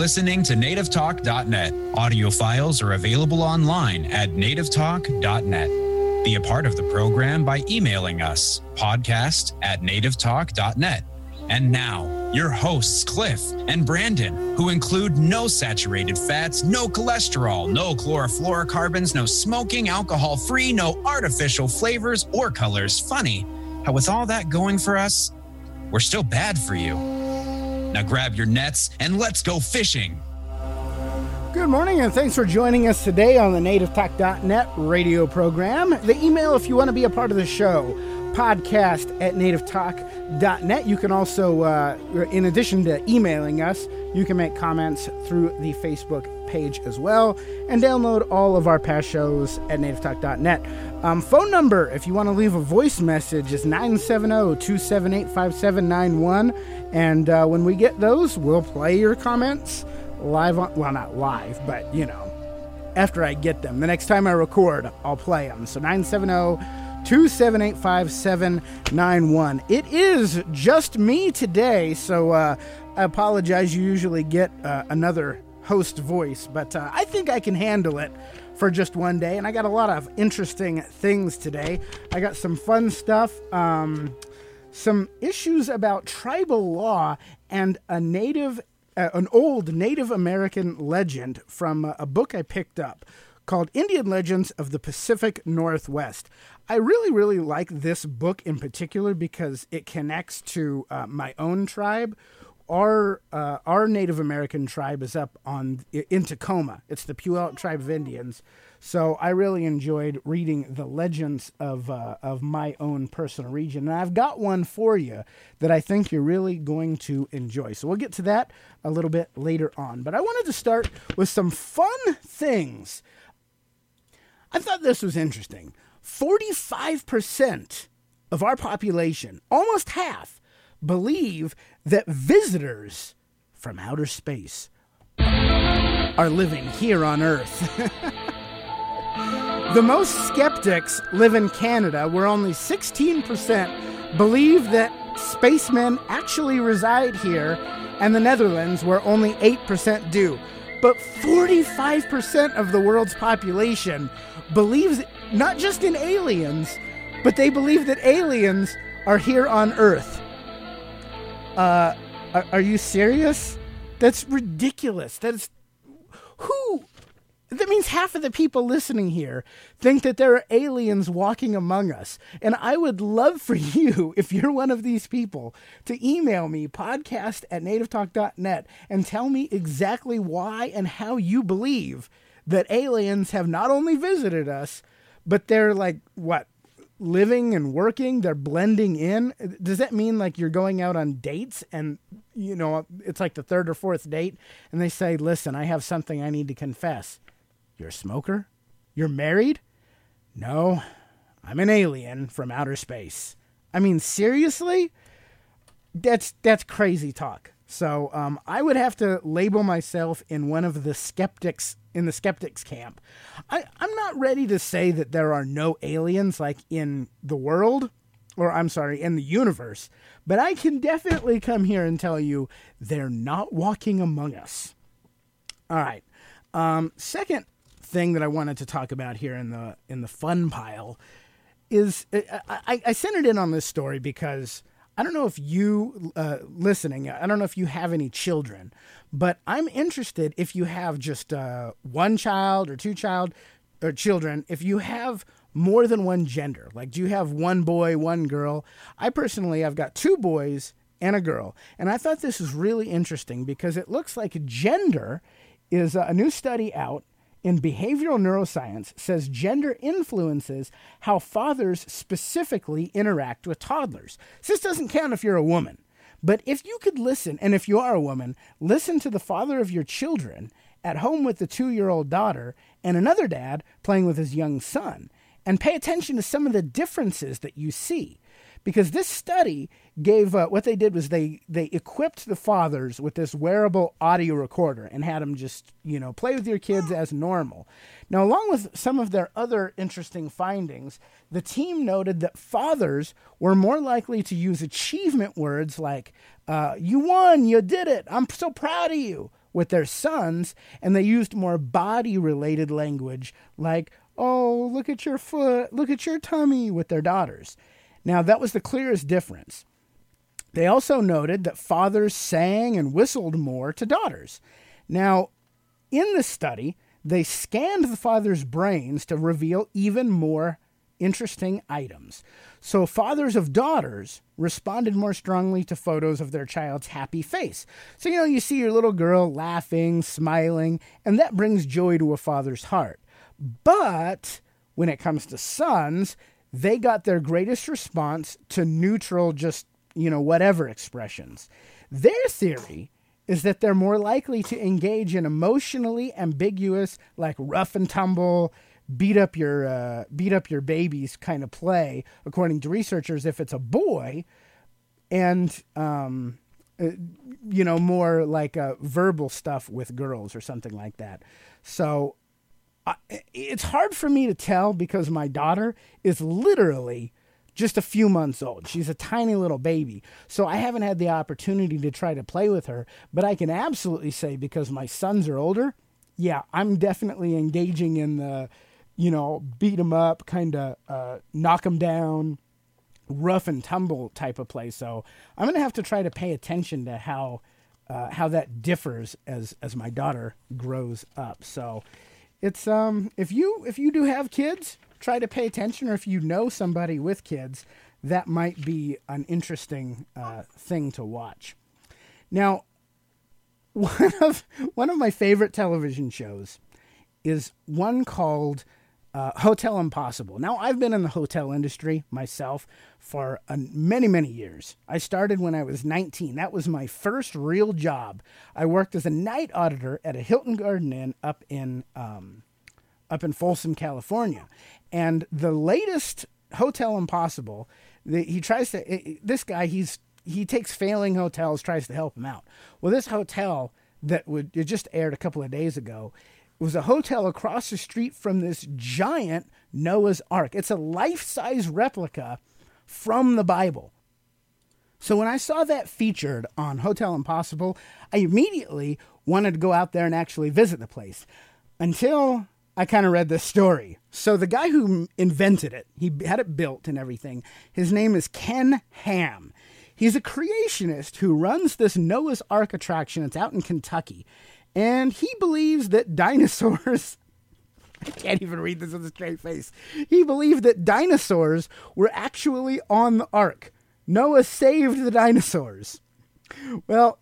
listening to nativetalk.net. Audio files are available online at nativetalk.net. Be a part of the program by emailing us, podcast@nativetalk.net. And now, your hosts, Cliff and Brandon, who include no saturated fats, no cholesterol, no chlorofluorocarbons, no smoking, alcohol-free, no artificial flavors or colors. Funny how with all that going for us, we're still bad for you. Now grab your nets and let's go fishing. Good morning, and thanks for joining us today on the nativetalk.net radio program. The email, if you want to be a part of the show, podcast@nativetalk.net. You can also, in addition to emailing us, you can make comments through the Facebook page as well, and download all of our past shows at nativetalk.net. Phone number, if you want to leave a voice message, is 970-278-5791, and when we get those, we'll play your comments live on, well, not live, but, you know, after I get them. The next time I record, I'll play them. So 970-278-5791. It is just me today, so I apologize. You usually get another host voice, but I think I can handle it for just one day, and I got a lot of interesting things today. I got some fun stuff, some issues about tribal law, and an old Native American legend from a book I picked up called Indian Legends of the Pacific Northwest. I really, really like this book in particular because it connects to my own tribe. Our Native American tribe is up in Tacoma. It's the Puyallup tribe of Indians. So I really enjoyed reading the legends of my own personal region. And I've got one for you that I think you're really going to enjoy. So we'll get to that a little bit later on. But I wanted to start with some fun things. I thought this was interesting. 45% of our population, almost half, believe that visitors from outer space are living here on Earth. The most skeptics live in Canada, where only 16% believe that spacemen actually reside here, and the Netherlands, where only 8% do. But 45% of the world's population believes not just in aliens, but they believe that aliens are here on Earth. Are you serious? That's ridiculous. That means half of the people listening here think that there are aliens walking among us. And I would love for you, if you're one of these people, to email me, podcast@nativetalk.net, and tell me exactly why and how you believe that aliens have not only visited us, but they're like, what, living and working, they're blending in. Does that mean like you're going out on dates and, you know, it's like the third or fourth date and they say, listen, I have something I need to confess. You're a smoker? You're married? No, I'm an alien from outer space. I mean, seriously? That's crazy talk. So I would have to label myself in one of the skeptics, in the skeptics camp. I'm not ready to say that there are no aliens like in the world, or I'm sorry, in the universe, but I can definitely come here and tell you they're not walking among us. All right. Second thing that I wanted to talk about here in the fun pile is I centered in on this story because I don't know if you listening, I don't know if you have any children, but I'm interested if you have just one child or two children, if you have more than one gender. Like, do you have one boy, one girl? I personally, I've got two boys and a girl. And I thought this was really interesting because it looks like gender is a new study out in behavioral neuroscience says gender influences how fathers specifically interact with toddlers. So this doesn't count if you're a woman. But if you could listen, and if you are a woman, listen to the father of your children at home with the 2-year-old daughter and another dad playing with his young son, and pay attention to some of the differences that you see. Because this study gave, what they did was they equipped the fathers with this wearable audio recorder and had them just, play with your kids as normal. Now, along with some of their other interesting findings, the team noted that fathers were more likely to use achievement words like, you won, you did it, I'm so proud of you, with their sons, and they used more body-related language like, oh, look at your foot, look at your tummy, with their daughters. Now, that was the clearest difference. They also noted that fathers sang and whistled more to daughters. Now, in this study, they scanned the fathers' brains to reveal even more interesting items. So fathers of daughters responded more strongly to photos of their child's happy face. So, you see your little girl laughing, smiling, and that brings joy to a father's heart. But when it comes to sons, they got their greatest response to neutral, just, whatever expressions. Their theory is that they're more likely to engage in emotionally ambiguous, like rough and tumble, beat up your babies kind of play, according to researchers, if it's a boy, and more like verbal stuff with girls or something like that. So it's hard for me to tell because my daughter is literally just a few months old. She's a tiny little baby. So I haven't had the opportunity to try to play with her, but I can absolutely say, because my sons are older, yeah, I'm definitely engaging in the, beat them up, kind of knock them down, rough and tumble type of play. So I'm going to have to try to pay attention to how that differs as my daughter grows up. So it's, if you do have kids, try to pay attention, or if you know somebody with kids, that might be an interesting thing to watch. Now, one of my favorite television shows is one called Hotel Impossible. Now, I've been in the hotel industry myself for many, many years. I started when I was 19. That was my first real job. I worked as a night auditor at a Hilton Garden Inn up in Folsom, California. And the latest Hotel Impossible, he takes failing hotels, tries to help them out. Well, this hotel it just aired a couple of days ago, was a hotel across the street from this giant Noah's Ark. It's a life-size replica from the Bible. So when I saw that featured on Hotel Impossible, I immediately wanted to go out there and actually visit the place, until I kind of read this story. So the guy who invented it, he had it built and everything, his name is Ken Ham. He's a creationist who runs this Noah's Ark attraction. It's out in Kentucky. And he believes that dinosaurs... I can't even read this with a straight face. He believed that dinosaurs were actually on the ark. Noah saved the dinosaurs. Well,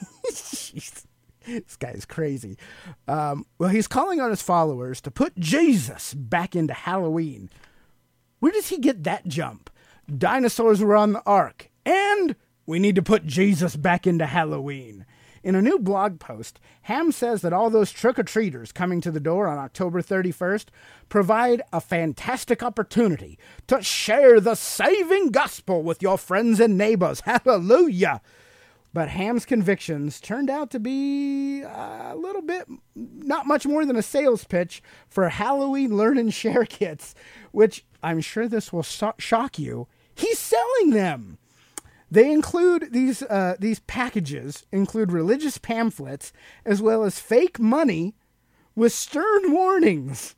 this guy is crazy. Well, he's calling on his followers to put Jesus back into Halloween. Where does he get that jump? Dinosaurs were on the ark, and we need to put Jesus back into Halloween. In a new blog post, Ham says that all those trick-or-treaters coming to the door on October 31st provide a fantastic opportunity to share the saving gospel with your friends and neighbors. Hallelujah! But Ham's convictions turned out to be a little bit, not much more than a sales pitch for Halloween Learn and Share kits, which I'm sure this will shock you. He's selling them. They include these packages include religious pamphlets as well as fake money with stern warnings.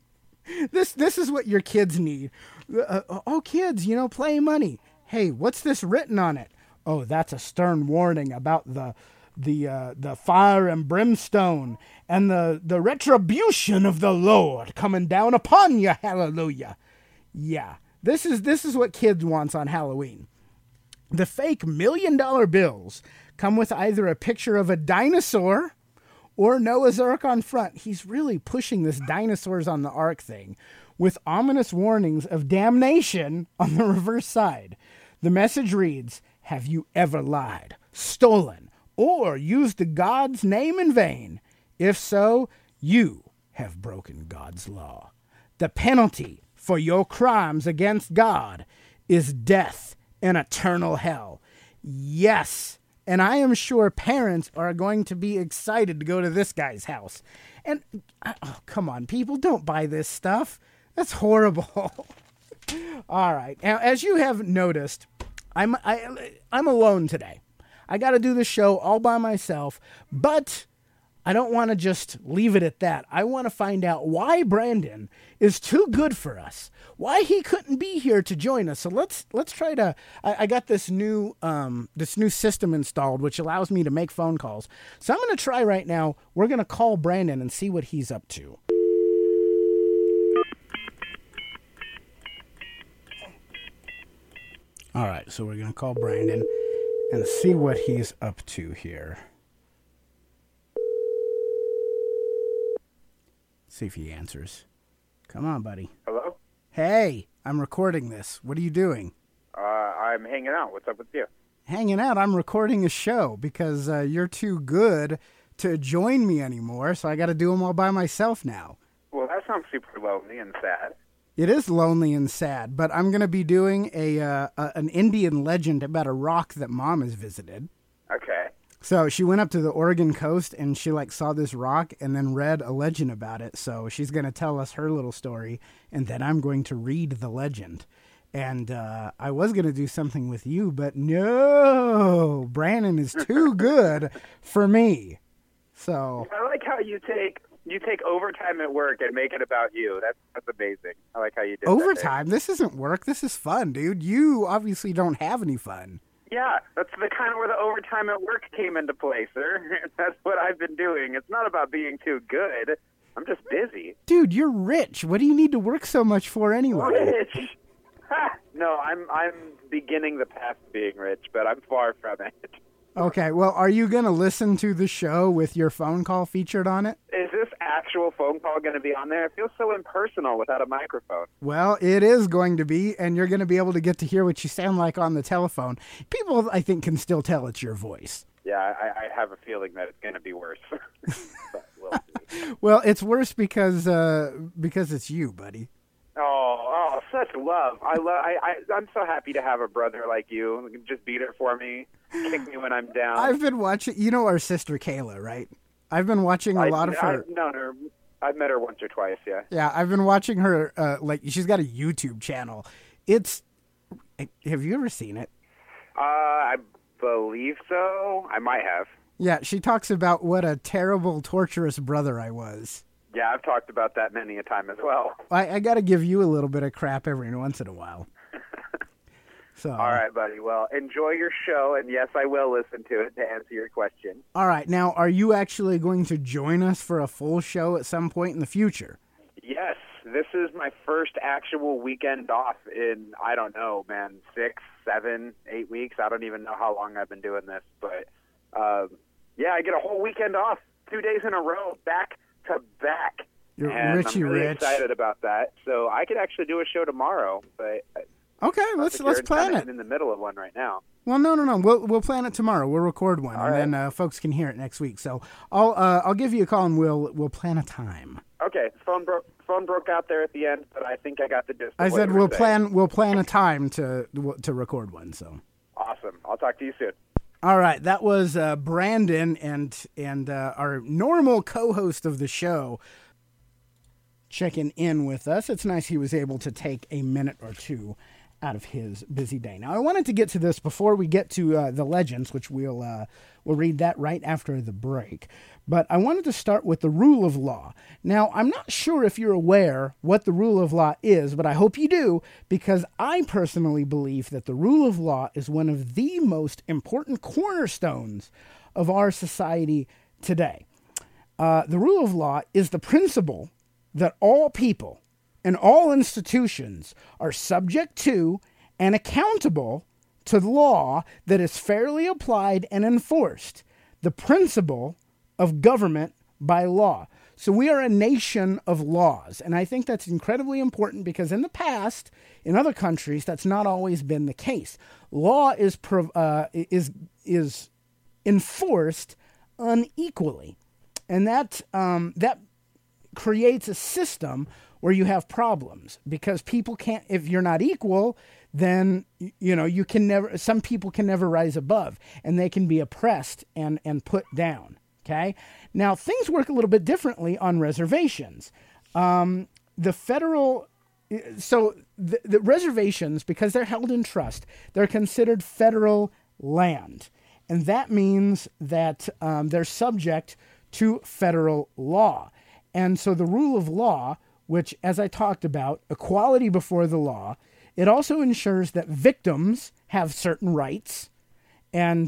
This is what your kids need. Kids, play money. Hey, what's this written on it? Oh, that's a stern warning about the fire and brimstone and the retribution of the Lord coming down upon you. Hallelujah. Yeah, this is what kids wants on Halloween. The fake $1 million bills come with either a picture of a dinosaur or Noah's Ark on front. He's really pushing this dinosaurs on the ark thing, with ominous warnings of damnation on the reverse side. The message reads, "Have you ever lied, stolen, or used God's name in vain? If so, you have broken God's law. The penalty for your crimes against God is death and eternal hell." Yes, and I am sure parents are going to be excited to go to this guy's house. And, come on, people, don't buy this stuff. That's horrible. All right, now, as you have noticed, I'm alone today. I got to do the show all by myself, but I don't want to just leave it at that. I want to find out why Brandon is too good for us, why he couldn't be here to join us. So let's try to. I got this new system installed, which allows me to make phone calls. So I'm going to try right now. We're going to call Brandon and see what he's up to. All right, so we're going to call Brandon and see what he's up to here. See if he answers. Come on, buddy. Hello? Hey, I'm recording this. What are you doing? I'm hanging out. What's up with you? Hanging out. I'm recording a show because you're too good to join me anymore, so I got to do them all by myself now. Well, that sounds super lonely and sad. It is lonely and sad, but I'm going to be doing an Indian legend about a rock that Mom has visited. Okay. So she went up to the Oregon coast and she saw this rock and then read a legend about it. So she's going to tell us her little story and then I'm going to read the legend. And I was going to do something with you, but no, Brandon is too good for me. So I like how you take overtime at work and make it about you. That's amazing. I like how you did overtime. This isn't work. This is fun, dude. You obviously don't have any fun. Yeah, that's the kind of where the overtime at work came into play, sir. That's what I've been doing. It's not about being too good. I'm just busy. Dude, you're rich. What do you need to work so much for anyway? Rich? No, I'm beginning the path to being rich, but I'm far from it. Okay, well, are you going to listen to the show with your phone call featured on it? Is this actual phone call going to be on there? It feels so impersonal without a microphone. Well, it is going to be, and you're going to be able to get to hear what you sound like on the telephone. People, I think, can still tell it's your voice. Yeah, I have a feeling that it's going to be worse. But we'll see. Well, it's worse because it's you, buddy. Oh, such love. I'm so happy to have a brother like you. Just be there for me, kick me when I'm down. I've been watching, our sister Kayla, right? I've been watching a lot of her. I've known her. I've met her once or twice, yeah. Yeah, I've been watching her, she's got a YouTube channel. Have you ever seen it? I believe so. I might have. Yeah, she talks about what a terrible, torturous brother I was. Yeah, I've talked about that many a time as well. I got to give you a little bit of crap every once in a while. So. All right, buddy. Well, enjoy your show, and yes, I will listen to it to answer your question. All right. Now, are you actually going to join us for a full show at some point in the future? Yes. This is my first actual weekend off in, I don't know, man, 6, 7, 8 weeks. I don't even know how long I've been doing this. But, yeah, I get a whole weekend off, 2 days in a row, back to back. You're and Richie I'm really Rich. excited about that. So I could actually do a show tomorrow, but okay, let's plan it. I'm in the middle of one right now. Well, no. We'll plan it tomorrow. We'll record one, All and right. then folks can hear it next week. So I'll give you a call and we'll plan a time. Okay, phone broke out there at the end, but I think I got the gist. I said we'll plan a time to record one. So awesome. I'll talk to you soon. all right, that was Brandon and our normal co-host of the show checking in with us. It's nice he was able to take a minute or two out of his busy day. Now, I wanted to get to this before we get to the legends, which we'll read that right after the break. But I wanted to start with the rule of law. Now, I'm not sure if you're aware what the rule of law is, but I hope you do, because I personally believe that the rule of law is one of the most important cornerstones of our society today. The rule of law is the principle that all people and all institutions are subject to and accountable to the law that is fairly applied and enforced. The principle of government by law. So we are a nation of laws, and I think that's incredibly important because in the past, in other countries, that's not always been the case. Law is enforced unequally, and that creates a system where you have problems because people can't, if you're not equal, then, you can never, some people can never rise above and they can be oppressed and put down. Okay. Now things work a little bit differently on reservations. The reservations, because they're held in trust, they're considered federal land. And that means that they're subject to federal law. And so the rule of law, which, as I talked about, equality before the law, it also ensures that victims have certain rights, and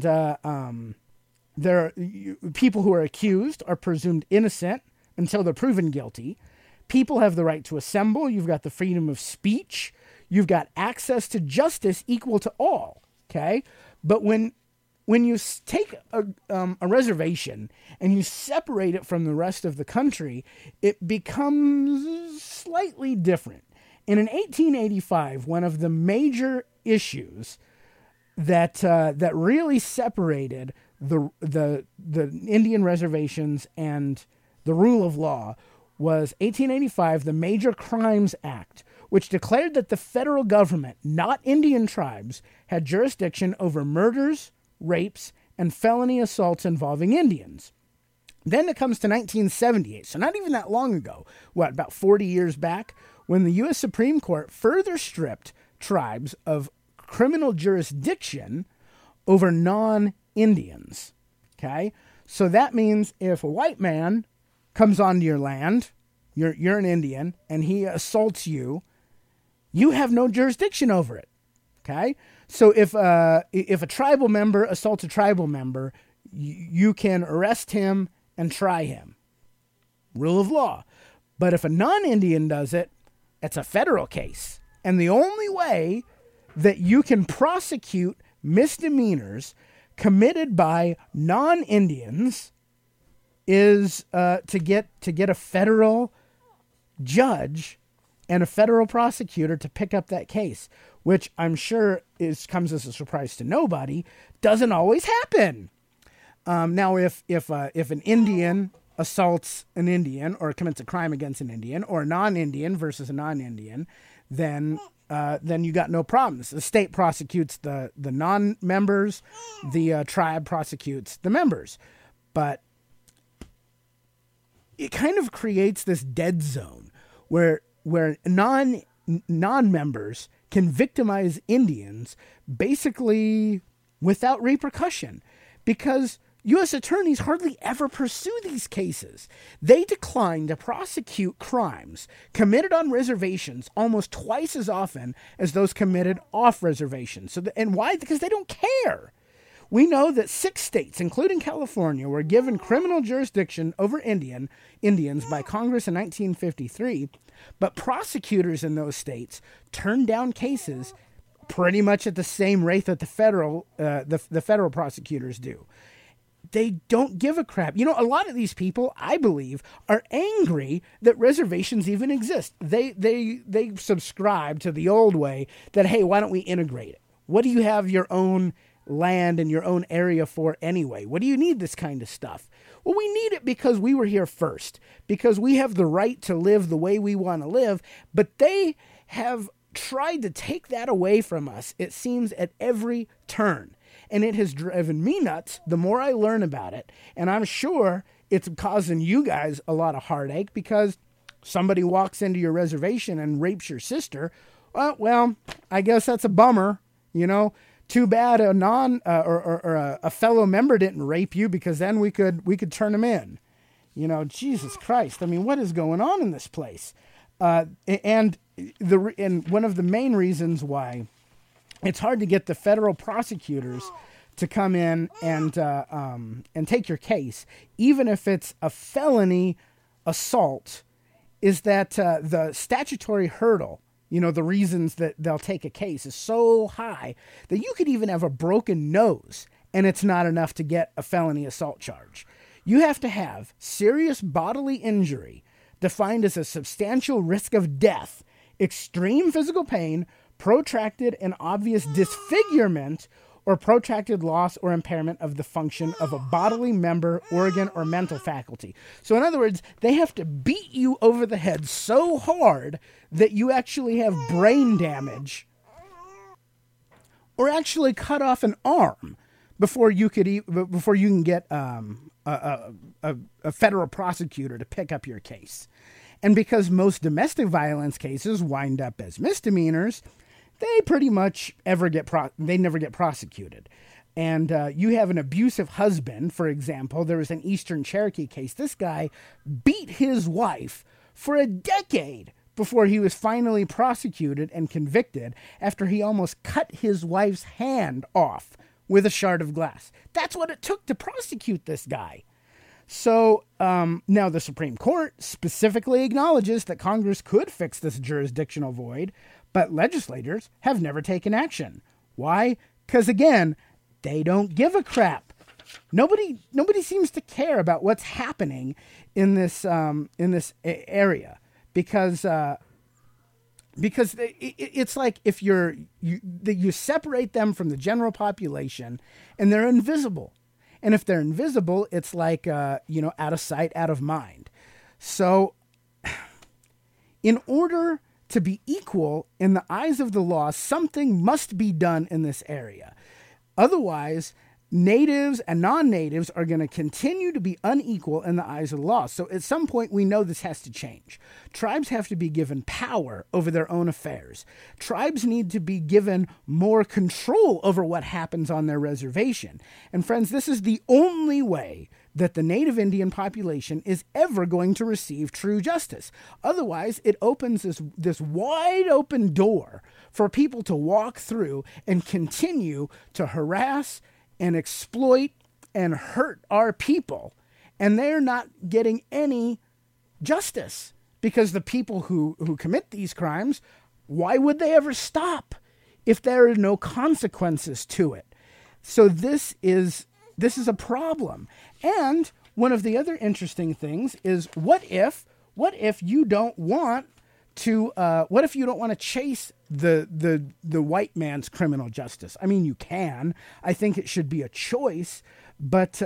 people who are accused are presumed innocent until they're proven guilty. People have the right to assemble. You've got the freedom of speech. You've got access to justice equal to all. Okay, but when you take a reservation and you separate it from the rest of the country, it becomes slightly different. And in 1885, one of the major issues that really separated the Indian reservations and the rule of law was 1885, the Major Crimes Act, which declared that the federal government, not Indian tribes, had jurisdiction over murders, rapes, and felony assaults involving Indians. Then it comes to 1978, so not even that long ago, about 40 years back, when the U.S. Supreme Court further stripped tribes of criminal jurisdiction over non-Indians. Okay? So that means if a white man comes onto your land, you're an Indian, and he assaults you, you have no jurisdiction over it. Okay? So if a tribal member assaults a tribal member, you can arrest him and try him. Rule of law. But if a non-Indian does it, it's a federal case. And the only way that you can prosecute misdemeanors committed by non-Indians is to get a federal judge and a federal prosecutor to pick up that case, which I'm sure comes as a surprise to nobody, doesn't always happen. Now, if an Indian assaults an Indian or commits a crime against an Indian, or a non-Indian versus a non-Indian, then you got no problems. The state prosecutes the non-members, the tribe prosecutes the members. But it kind of creates this dead zone where non-members can victimize Indians basically without repercussion, because U.S. attorneys hardly ever pursue these cases. They decline to prosecute crimes committed on reservations almost twice as often as those committed off reservations. And why? Because they don't care. We know that 6 states, including California, were given criminal jurisdiction over Indians by Congress in 1953, but prosecutors in those states turned down cases pretty much at the same rate that the federal prosecutors do. They don't give a crap. A lot of these people, I believe, are angry that reservations even exist. They subscribe to the old way that, hey, why don't we integrate it? What do you have your own land and your own area for anyway? What do you need this kind of stuff? Well, we need it because we were here first, because we have the right to live the way we want to live, but they have tried to take that away from us, it seems, at every turn. And it has driven me nuts the more I learn about it. And I'm sure it's causing you guys a lot of heartache, because somebody walks into your reservation and rapes your sister. Well, I guess that's a bummer. Too bad a fellow member didn't rape you, because then we could turn him in. Jesus Christ. I mean, what is going on in this place? And one of the main reasons why it's hard to get the federal prosecutors to come in and take your case, even if it's a felony assault, is that the statutory hurdle, the reasons that they'll take a case, is so high that you could even have a broken nose and it's not enough to get a felony assault charge. You have to have serious bodily injury, defined as a substantial risk of death, extreme physical pain, protracted and obvious disfigurement, or protracted loss or impairment of the function of a bodily member, organ, or mental faculty. So in other words, they have to beat you over the head so hard that you actually have brain damage, or actually cut off an arm before you can get a federal prosecutor to pick up your case. And because most domestic violence cases wind up as misdemeanors, they pretty much never get prosecuted. and you have an abusive husband, for example, there was an Eastern Cherokee case. This guy beat his wife for a decade before he was finally prosecuted and convicted after he almost cut his wife's hand off with a shard of glass. That's what it took to prosecute this guy. So now the Supreme Court specifically acknowledges that Congress could fix this jurisdictional void, but legislators have never taken action. Why? Because, again, they don't give a crap. Nobody seems to care about what's happening in this area, because it's like if you separate them from the general population, and they're invisible. And if they're invisible, it's like out of sight, out of mind. So, in order to be equal in the eyes of the law, something must be done in this area. Otherwise, natives and non-natives are going to continue to be unequal in the eyes of the law. So at some point, we know this has to change. Tribes have to be given power over their own affairs. Tribes need to be given more control over what happens on their reservation. And friends, this is the only way that the Native Indian population is ever going to receive true justice. Otherwise, it opens this wide open door for people to walk through and continue to harass and exploit and hurt our people. And they're not getting any justice, because the people who commit these crimes, why would they ever stop if there are no consequences to it? So this is a problem. And one of the other interesting things is, what if you don't want to chase the white man's criminal justice? I mean, you can. I think it should be a choice. But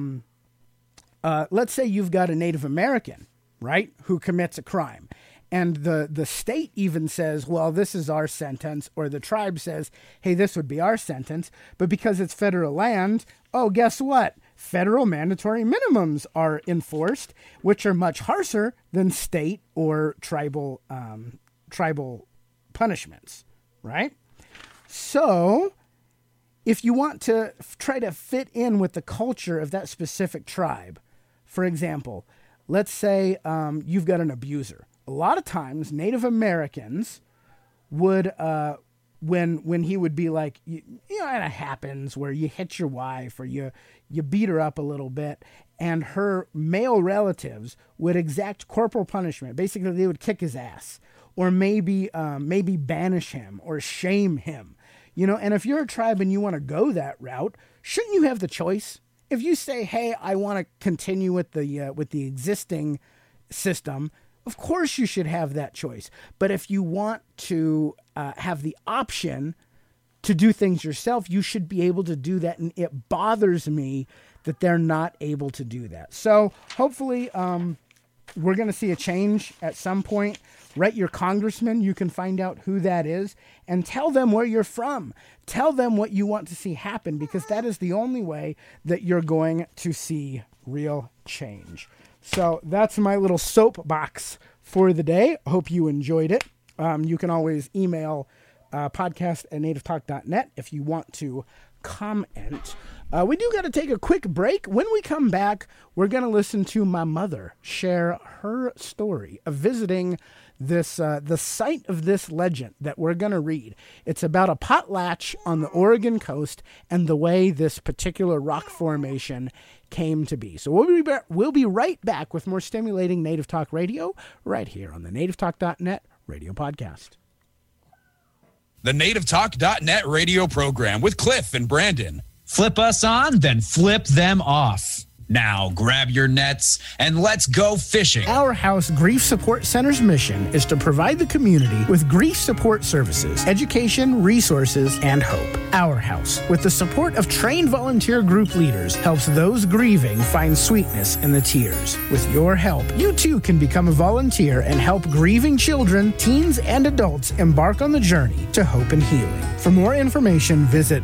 let's say you've got a Native American, right, who commits a crime, and the state even says, well, this is our sentence, or the tribe says, hey, this would be our sentence. But because it's federal land, oh, guess what? Federal mandatory minimums are enforced, which are much harsher than state or tribal punishments, right? So if you want to try to fit in with the culture of that specific tribe, for example, let's say you've got an abuser. A lot of times Native Americans would, when he would be like, and it happens where you hit your wife or you beat her up a little bit, and her male relatives would exact corporal punishment. Basically, they would kick his ass, or maybe banish him or shame him. And if you're a tribe and you want to go that route, shouldn't you have the choice? If you say, hey, I want to continue with the existing system, of course you should have that choice. But if you want to have the option to do things yourself, you should be able to do that. And it bothers me that they're not able to do that. So hopefully we're going to see a change at some point. Write your congressman. You can find out who that is and tell them where you're from. Tell them what you want to see happen, because that is the only way that you're going to see real change. So that's my little soapbox for the day. I hope you enjoyed it. You can always email podcast@nativetalk.net if you want to comment. We do got to take a quick break. When we come back, we're going to listen to my mother share her story of visiting this the site of this legend that we're going to read. It's about a potlatch on the Oregon coast and the way this particular rock formation came to be. So we'll be right back with more stimulating Native Talk Radio right here on the nativetalk.net radio podcast. The nativetalk.net radio program with Cliff and Brandon. Flip us on, then flip them off. Now grab your nets and let's go fishing. Our House Grief Support Center's mission is to provide the community with grief support services, education, resources, and hope. Our House, with the support of trained volunteer group leaders, helps those grieving find sweetness in the tears. With your help, you too can become a volunteer and help grieving children, teens, and adults embark on the journey to hope and healing. For more information, visit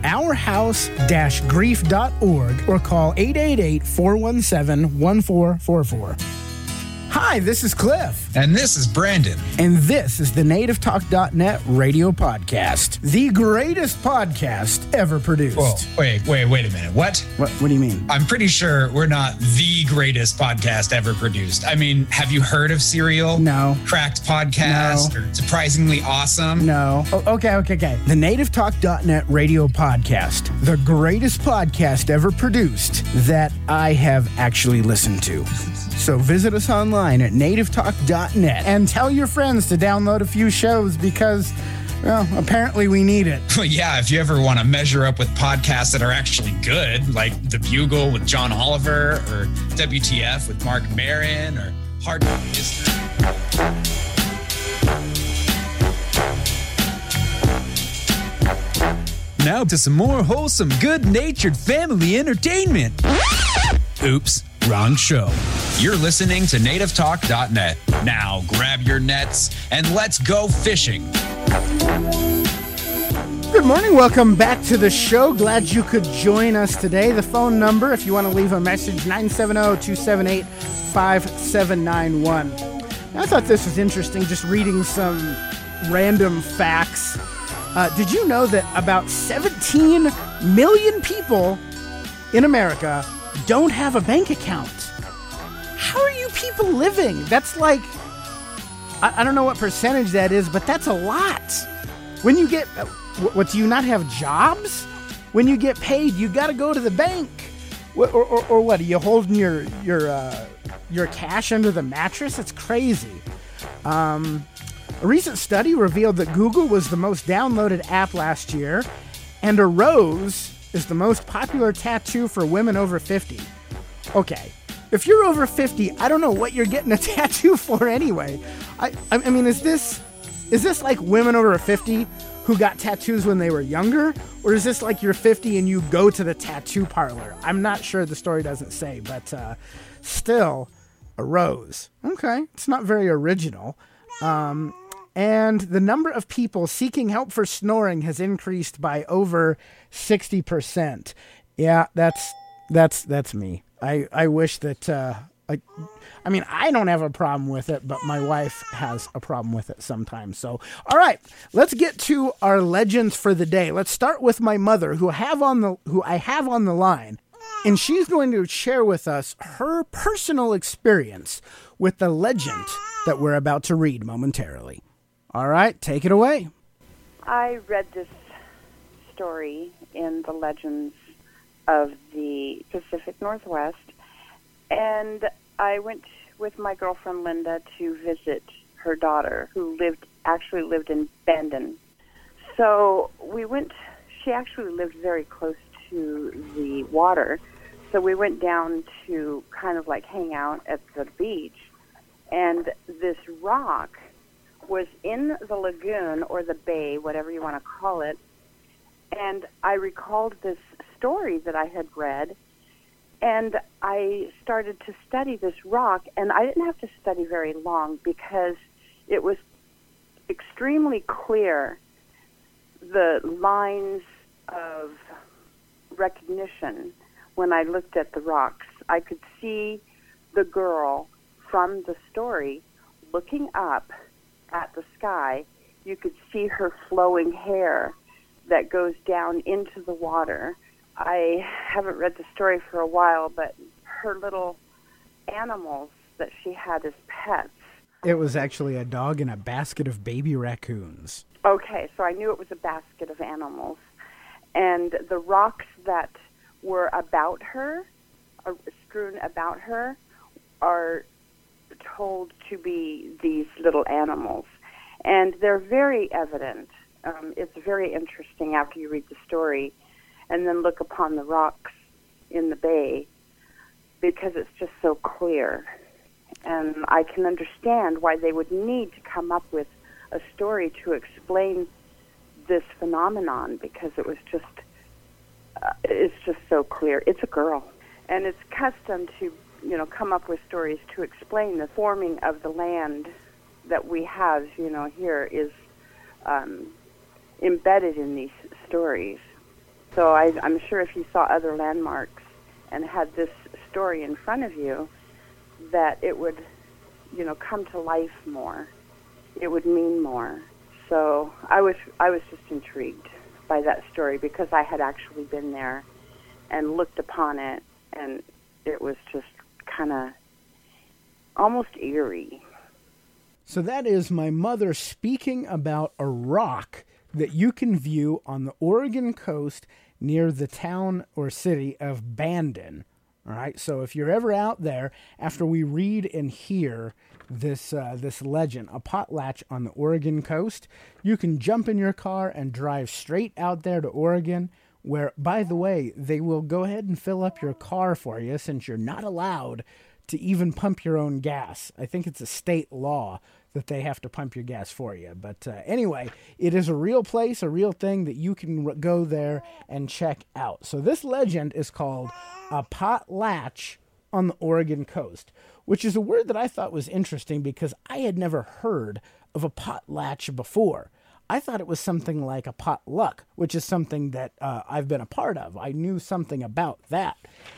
ourhouse-grief.org or call 888-417-1444. Hi, this is Cliff. And this is Brandon. And this is the NativeTalk.net radio podcast. The greatest podcast ever produced. Whoa, wait a minute. What? What do you mean? I'm pretty sure we're not the greatest podcast ever produced. I mean, have you heard of Serial? No. Cracked Podcast? No. Or Surprisingly Awesome? No. Okay. The NativeTalk.net radio podcast. The greatest podcast ever produced that I have actually listened to. So visit us online at nativetalk.net and tell your friends to download a few shows because, well, apparently we need it. Well, yeah, if you ever want to measure up with podcasts that are actually good, like The Bugle with John Oliver, or WTF with Mark Maron, or Hard Knock History. Now to some more wholesome, good-natured family entertainment. Oops, wrong show. You're listening to nativetalk.net. Now grab your nets and let's go fishing. Good morning. Welcome back to the show. Glad you could join us today. The phone number, if you want to leave a message, 970-278-5791. I thought this was interesting, just reading some random facts. Did you know that about 17 million people in America don't have a bank account? How are you people living? That's like, I don't know what percentage that is, but that's a lot. When you get, what, do you not have jobs? When you get paid, you got to go to the bank. Or what, are you holding your cash under the mattress? It's crazy. A recent study revealed that Google was the most downloaded app last year, and a rose is the most popular tattoo for women over 50. Okay, if you're over 50, I don't know what you're getting a tattoo for anyway. I mean, is this like women over 50 who got tattoos when they were younger? Or is this like you're 50 and you go to the tattoo parlor? I'm not sure, the story doesn't say, but still, a rose. Okay, it's not very original. And the number of people seeking help for snoring has increased by over 60%. Yeah, that's me. I wish that, I mean, I don't have a problem with it, but my wife has a problem with it sometimes. So, all right, let's get to our legends for the day. Let's start with my mother, who I have on the line, and she's going to share with us her personal experience with the legend that we're about to read momentarily. All right, take it away. I read this story in the Legends of the Pacific Northwest, and I went with my girlfriend Linda to visit her daughter, who actually lived in Bandon. So she actually lived very close to the water, so we went down to kind of like hang out at the beach, and this rock was in the lagoon or the bay, whatever you want to call it, and I recalled this story that I had read, and I started to study this rock, and I didn't have to study very long because it was extremely clear, the lines of recognition when I looked at the rocks. I could see the girl from the story looking up at the sky. You could see her flowing hair that goes down into the water. I haven't read the story for a while, but her little animals that she had as pets. It was actually a dog in a basket of baby raccoons. Okay, so I knew it was a basket of animals. And the rocks that were about her, strewn about her, are told to be these little animals. And they're very evident. It's very interesting after you read the story and then look upon the rocks in the bay, because it's just so clear. And I can understand why they would need to come up with a story to explain this phenomenon, because it was just, it's just so clear. It's a girl. And it's custom to, come up with stories to explain the forming of the land that we have, here is embedded in these stories. So I'm sure if you saw other landmarks and had this story in front of you, that it would come to life more, it would mean more. So I was just intrigued by that story because I had actually been there and looked upon it, and it was just kind of almost eerie. So that is my mother speaking about a rock that you can view on the Oregon coast near the town or city of Bandon. All right, so if you're ever out there, after we read and hear this legend, a potlatch on the Oregon coast, you can jump in your car and drive straight out there to Oregon, where, by the way, they will go ahead and fill up your car for you since you're not allowed to even pump your own gas. I think it's a state law that they have to pump your gas for you. But anyway, it is a real place, a real thing that you can go there and check out. So this legend is called a potlatch on the Oregon coast, which is a word that I thought was interesting because I had never heard of a potlatch before. I thought it was something like a potluck, which is something that I've been a part of. I knew something about that.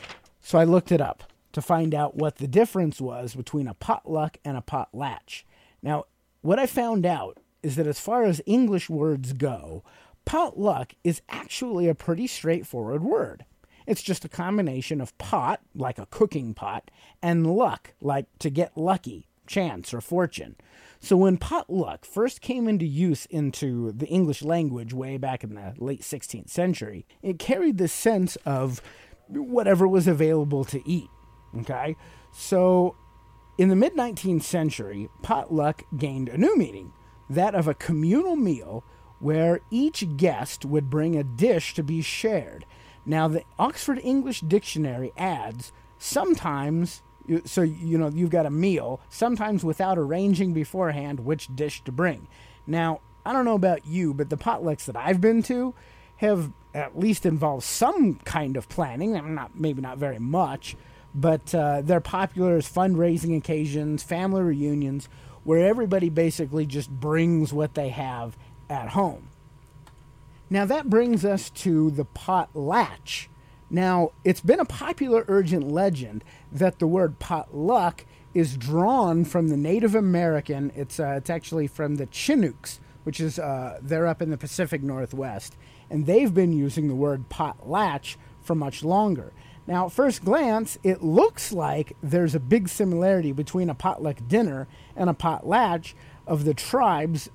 So I looked it up to find out what the difference was between a potluck and a potlatch. Now, what I found out is that as far as English words go, potluck is actually a pretty straightforward word. It's just a combination of pot, like a cooking pot, and luck, like to get lucky, chance, or fortune. So when potluck first came into use into the English language way back in the late 16th century, it carried this sense of whatever was available to eat. Okay? So in the mid-19th century, potluck gained a new meaning, that of a communal meal where each guest would bring a dish to be shared. Now, the Oxford English Dictionary adds, sometimes, so, you've got a meal, sometimes without arranging beforehand which dish to bring. Now, I don't know about you, but the potlucks that I've been to have at least involved some kind of planning, maybe not very much, but they're popular as fundraising occasions, family reunions, where everybody basically just brings what they have at home. Now that brings us to the potlatch. Now, it's been a popular urgent legend that the word potluck is drawn from the Native American. It's actually from the Chinooks, which is they're up in the Pacific Northwest, and they've been using the word potlatch for much longer. Now, at first glance, it looks like there's a big similarity between a potluck dinner and a potlatch of the tribes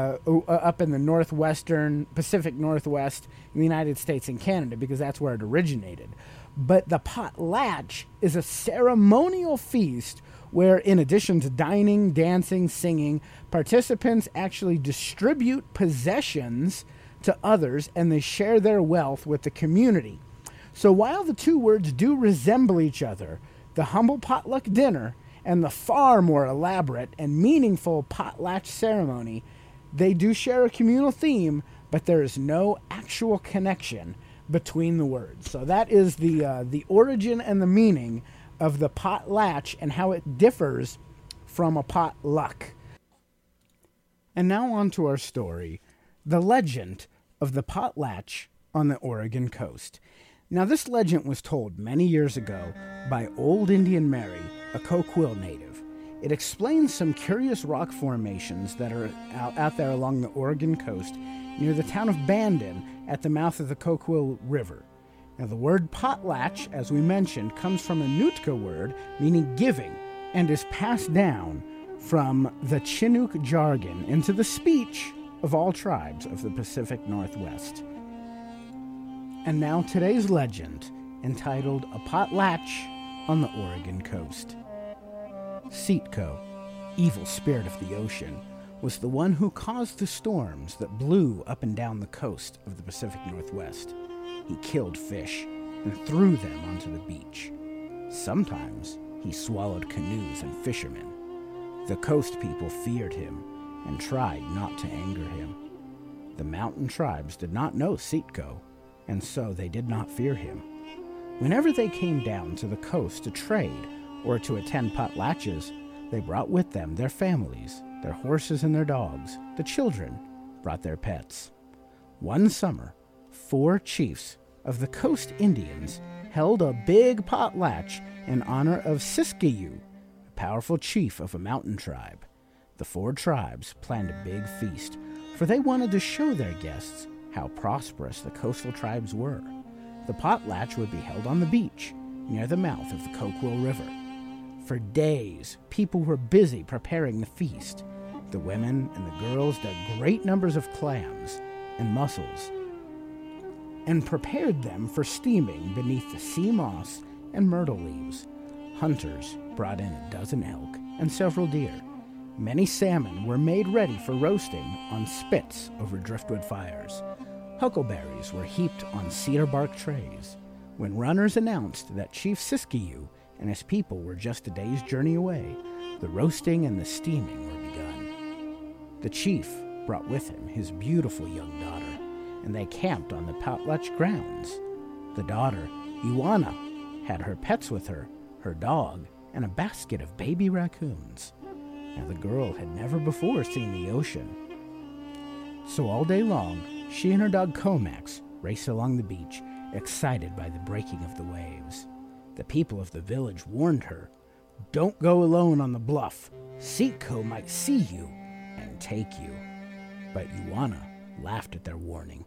up in the northwestern, Pacific Northwest in the United States and Canada, because that's where it originated. But the potlatch is a ceremonial feast where, in addition to dining, dancing, singing, participants actually distribute possessions to others and they share their wealth with the community. So while the two words do resemble each other, the humble potluck dinner and the far more elaborate and meaningful potlatch ceremony, they do share a communal theme, but there is no actual connection between the words. So that is the origin and the meaning of the potlatch and how it differs from a potluck. And now on to our story, the legend of the potlatch on the Oregon coast. Now, this legend was told many years ago by Old Indian Mary, a Coquille native. It explains some curious rock formations that are out there along the Oregon coast near the town of Bandon at the mouth of the Coquille River. Now, the word potlatch, as we mentioned, comes from a Nootka word meaning giving and is passed down from the Chinook jargon into the speech of all tribes of the Pacific Northwest. And now today's legend, entitled A Potlatch on the Oregon Coast. Seatco, evil spirit of the ocean, was the one who caused the storms that blew up and down the coast of the Pacific Northwest. He killed fish and threw them onto the beach. Sometimes he swallowed canoes and fishermen. The coast people feared him and tried not to anger him. The mountain tribes did not know Seatco, and so they did not fear him. Whenever they came down to the coast to trade or to attend potlatches, they brought with them their families, their horses and their dogs. The children brought their pets. One summer, 4 chiefs of the coast Indians held a big potlatch in honor of Siskiyou, powerful chief of a mountain tribe. The 4 tribes planned a big feast, for they wanted to show their guests how prosperous the coastal tribes were. The potlatch would be held on the beach, near the mouth of the Coquille River. For days, people were busy preparing the feast. The women and the girls dug great numbers of clams and mussels and prepared them for steaming beneath the sea moss and myrtle leaves. Hunters brought in a dozen elk and several deer. Many salmon were made ready for roasting on spits over driftwood fires. Huckleberries were heaped on cedar bark trays. When runners announced that Chief Siskiyou and his people were just a day's journey away, the roasting and the steaming were begun. The chief brought with him his beautiful young daughter, and they camped on the potlatch grounds. The daughter, Iwana, had her pets with her, her dog, and a basket of baby raccoons. Now the girl had never before seen the ocean. So all day long, she and her dog Comax raced along the beach, excited by the breaking of the waves. The people of the village warned her, "Don't go alone on the bluff. Sitco might see you and take you." But Iwana laughed at their warning.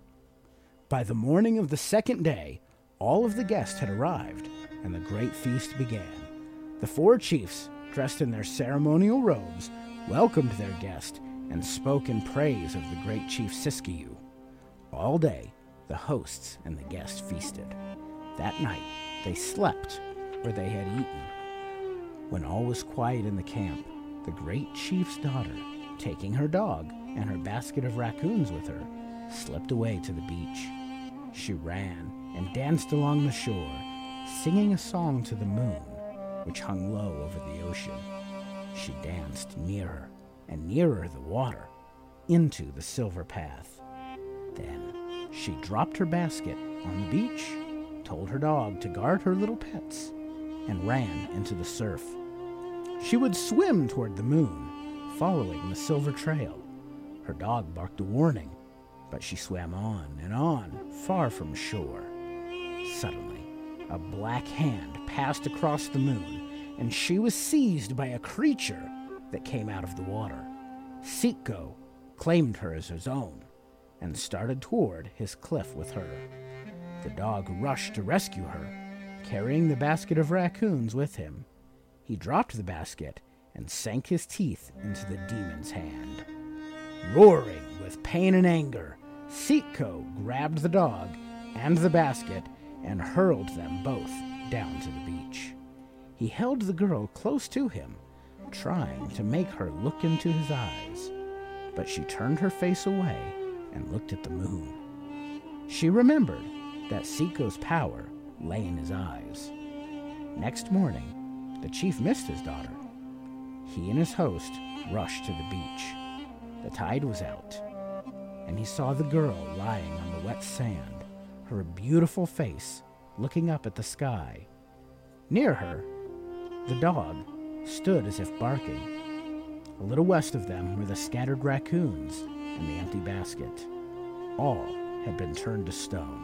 By the morning of the second day, all of the guests had arrived, and the great feast began. The 4 chiefs, dressed in their ceremonial robes, welcomed their guest and spoke in praise of the great Chief Siskiyou. All day, the hosts and the guests feasted. That night, they slept where they had eaten. When all was quiet in the camp, the great chief's daughter, taking her dog and her basket of raccoons with her, slipped away to the beach. She ran and danced along the shore, singing a song to the moon, which hung low over the ocean. She danced nearer and nearer the water, into the silver path. Then she dropped her basket on the beach, told her dog to guard her little pets, and ran into the surf. She would swim toward the moon, following the silver trail. Her dog barked a warning, but she swam on and on, far from shore. Suddenly, a black hand passed across the moon, and she was seized by a creature that came out of the water. Sitco claimed her as his own and started toward his cliff with her. The dog rushed to rescue her, carrying the basket of raccoons with him. He dropped the basket and sank his teeth into the demon's hand. Roaring with pain and anger, Sitco grabbed the dog and the basket and hurled them both down to the beach. He held the girl close to him, trying to make her look into his eyes, but she turned her face away and looked at the moon. She remembered that Sitco's power lay in his eyes. Next morning, the chief missed his daughter. He and his host rushed to the beach. The tide was out, and he saw the girl lying on the wet sand, her beautiful face looking up at the sky. Near her, the dog stood as if barking. A little west of them were the scattered raccoons and the empty basket. All had been turned to stone.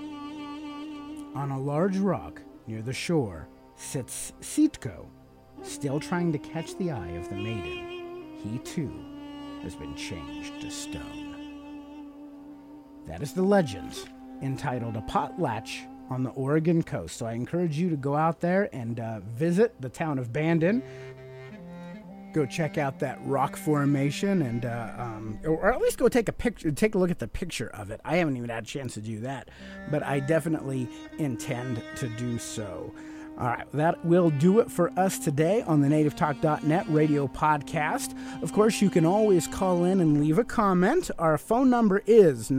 On a large rock near the shore sits Sitco, still trying to catch the eye of the maiden. He, too, has been changed to stone. That is the legend entitled A Potlatch on the Oregon coast. So I encourage you to go out there and visit the town of Bandon. Go check out that rock formation, and or at least go take a look at the picture of it. I haven't even had a chance to do that, but I definitely intend to do so. All right, that will do it for us today on the NativeTalk.net radio podcast. Of course, you can always call in and leave a comment. Our phone number is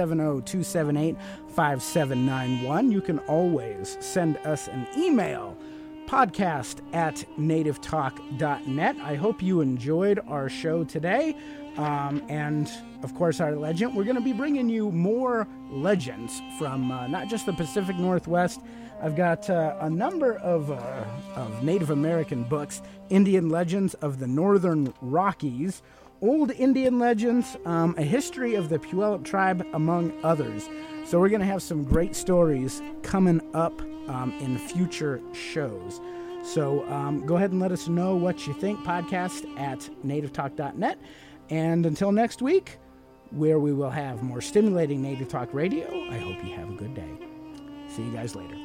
970-278-5791. You can always send us an email, podcast@nativetalk.net. I hope you enjoyed our show today. And, of course, our legend. We're going to be bringing you more legends from not just the Pacific Northwest. I've got a number of Native American books, Indian legends of the Northern Rockies, old Indian legends, a history of the Puyallup tribe, among others. So we're going to have some great stories coming up in future shows. So go ahead and let us know what you think. Podcast at nativetalk.net. And until next week, where we will have more stimulating Native Talk radio, I hope you have a good day. See you guys later.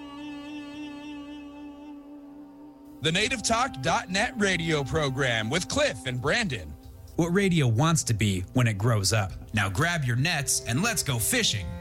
The nativetalk.net radio program with Cliff and Brandon. What radio wants to be when it grows up. Now grab your nets and let's go fishing.